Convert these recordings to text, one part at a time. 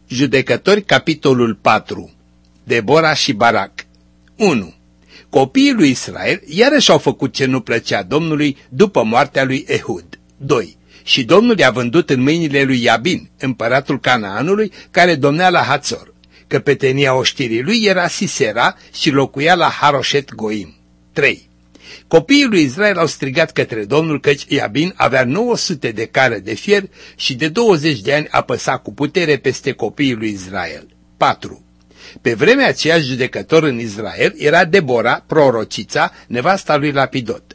Judecători, capitolul 4. Debora și Barac. 1. Copiii lui Israel iarăși au făcut ce nu plăcea Domnului după moartea lui Ehud. 2. Și Domnul i-a vândut în mâinile lui Iabin, împăratul Canaanului, care domnea la Hațor. Căpetenia oștirii lui era Sisera și locuia la Haroshet Goim. 3. Copiii lui Israel au strigat către Domnul, căci Iabin avea 900 de care de fier și de 20 de ani apăsa cu putere peste copiii lui Israel. 4. Pe vremea aceea judecător în Israel era Debora, prorocița, nevasta lui Lapidot.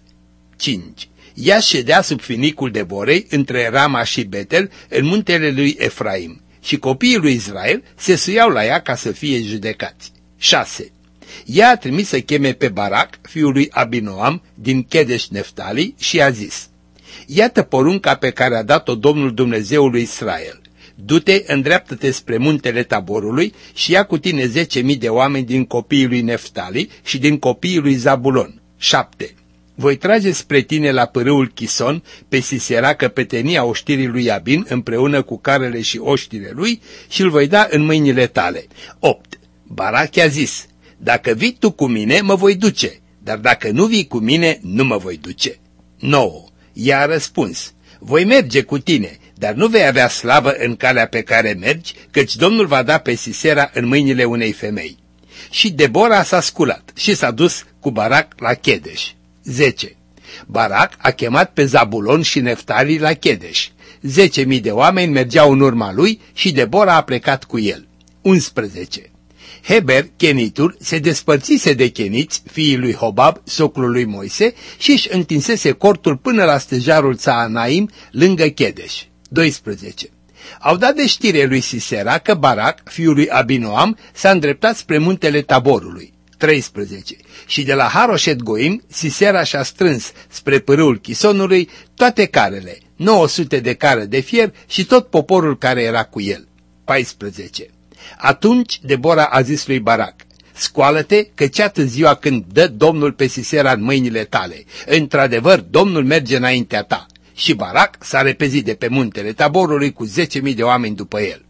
5. Ea ședea sub finicul Deborei între Rama și Betel în muntele lui Efraim și copiii lui Israel se suiau la ea ca să fie judecați. 6. Ea a trimis să cheme pe Barac, fiul lui Abinoam, din Chedesh Neftali și a zis: Iată porunca pe care a dat-o Domnul Dumnezeul lui Israel. Du-te, îndreaptă-te spre muntele Taborului și ia cu tine 10.000 de oameni din copiii lui Neftali și din copiii lui Zabulon. 7. Voi trage spre tine la pârâul Chison pe Sisera, căpetenia oștirii lui Iabin, împreună cu carele și oștile lui, și îl voi da în mâinile tale. 8. Barac a zis: Dacă vii tu cu mine, mă voi duce, dar dacă nu vii cu mine, nu mă voi duce. 9. Ea a răspuns: Voi merge cu tine, dar nu vei avea slavă în calea pe care mergi, căci Domnul va da pe Sisera în mâinile unei femei. Și Debora s-a sculat și s-a dus cu Barac la Chedesh. 10. Barac a chemat pe Zabulon și Neftali la Chedesh. 10.000 de oameni mergeau în urma lui și Debora a plecat cu el. 11. Heber, Chenitul, se despărțise de cheniți, fiii lui Hobab, socrul lui Moise, și își întinsese cortul până la stejarul Țaanaim, lângă Chedesh. 12. Au dat de știre lui Sisera că Barac, fiul lui Abinoam, s-a îndreptat spre muntele Taborului. 13. Și de la Haroshet Goim, Sisera și-a strâns spre pârâul Chisonului toate carele, 900 de care de fier și tot poporul care era cu el. 14. Atunci Debora a zis lui Barac: Scoală-te, căci iată ziua când dă Domnul pe Sisera în mâinile tale. Într-adevăr, Domnul merge înaintea ta. Și Barac s-a repezit de pe muntele Taborului cu 10.000 de oameni după el.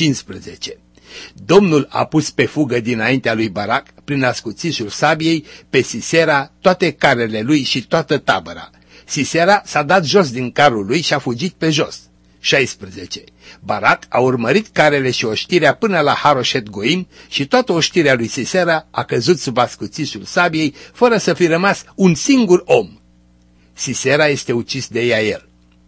15. Domnul a pus pe fugă dinaintea lui Barac, prin ascuțișul sabiei, pe Sisera, toate carele lui și toată tabăra. Sisera s-a dat jos din carul lui și a fugit pe jos. 16. Barac a urmărit carele și oștirea până la Haroshet Goim și toată oștirea lui Sisera a căzut sub ascuțișul sabiei, fără să fi rămas un singur om. Sisera este ucis de Iael.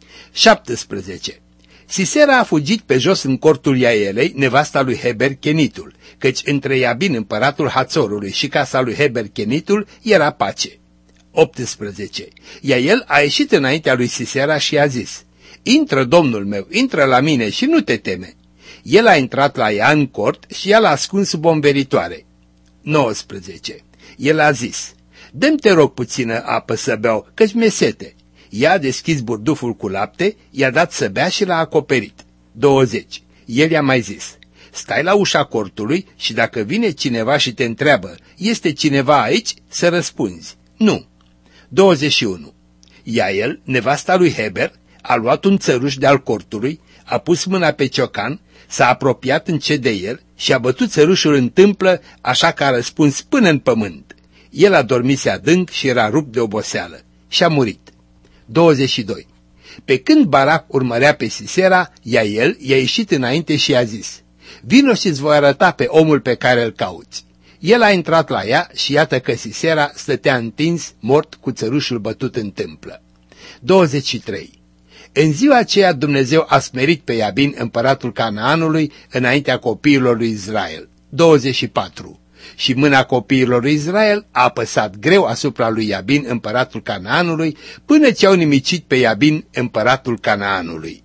17. Sisera a fugit pe jos în cortul Iaelei, nevasta lui Heber Chenitul, căci între Iabin, împăratul Hațorului, și casa lui Heber Chenitul era pace. 18. Iael a ieșit înaintea lui Sisera și a zis: Intră, domnul meu, intră la mine și nu te teme. El a intrat la ea în cort și ea l-a ascuns sub o înveritoare. 19. El a zis: Dă-mi, te rog, puțină apă să beau, căci mi-e sete. Ea a deschis burduful cu lapte, i-a dat să bea și l-a acoperit. 20. El i-a mai zis: Stai la ușa cortului și dacă vine cineva și te întreabă: Este cineva aici? Să răspunzi: Nu. 21. Iael, nevasta lui Heber, a luat un țăruș de-al cortului, a pus mâna pe ciocan, s-a apropiat încet de el și a bătut țărușul în tâmplă, așa că a răspuns până în pământ. El a dormise adânc și era rupt de oboseală și a murit. 22. Pe când Barac urmărea pe Sisera, Iael i-a ieșit înainte și i-a zis: Vino și-ți voi arăta pe omul pe care îl cauți. El a intrat la ea și iată că Sisera stătea întins, mort, cu țărușul bătut în tâmplă. 23. În ziua aceea Dumnezeu a smerit pe Iabin, împăratul Canaanului, înaintea copiilor lui Israel. 24. Și mâna copiilor lui Israel a apăsat greu asupra lui Iabin, împăratul Canaanului, până ce au nimicit pe Iabin, împăratul Canaanului.